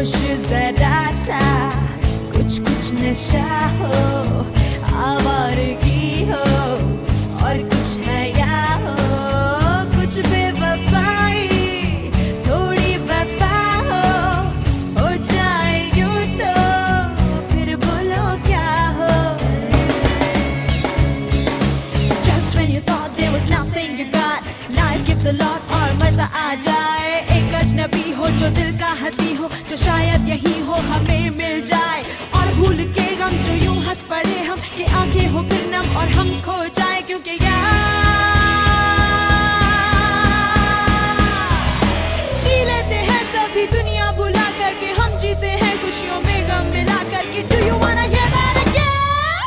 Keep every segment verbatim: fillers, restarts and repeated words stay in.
होश जरा सा, कुछ कुछ नशा हो, आवारगी हो और कुछ नया हो, कुछ बेवफाई थोड़ी वफा हो, हो जाए यूं तो फिर बोलो क्या हो। Just when you thought there was nothing you got, life gives a lot और मजा आ जाए। एक अजनबी हो जो दिल का हंसी हो, जो शायद यही हो हमें मिल जाए। और भूल के गम जो यूं हंस पड़े हम, कि आंखें हो फिर नम और हम खो जाए। क्योंकि यार जी लेते हैं सभी दुनिया भुला करके, हम जीते हैं खुशियों में गम मिला करके। Do you wanna hear that again?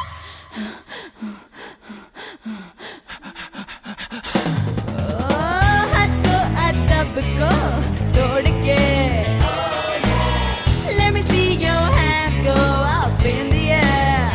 Oh, हद तो अदब को तोड़ के, let me see your hands go up in the air.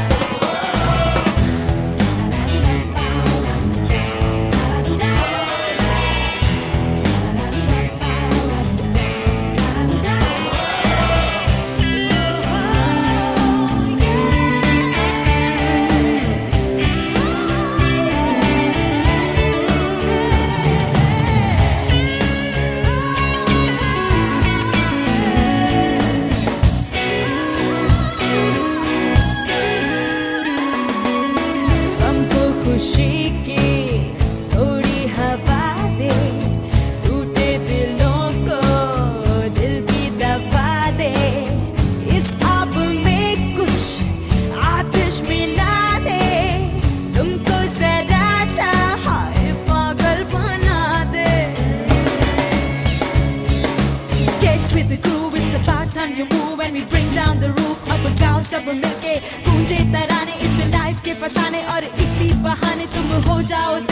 हमको खुशी की थोड़ी हवा दे, टूटे दिलों को दिल की दवा दे। इस आग में कुछ आतिश मिला दे, तुमको जरा सा हाय पागल बना दे। Get with the groove, it's about time you move and we bring down the roof। अब गाँव सब मिलके गूंजे तराने, इस लाइफ के फसाने और इसी बहाने तुम हो जाओ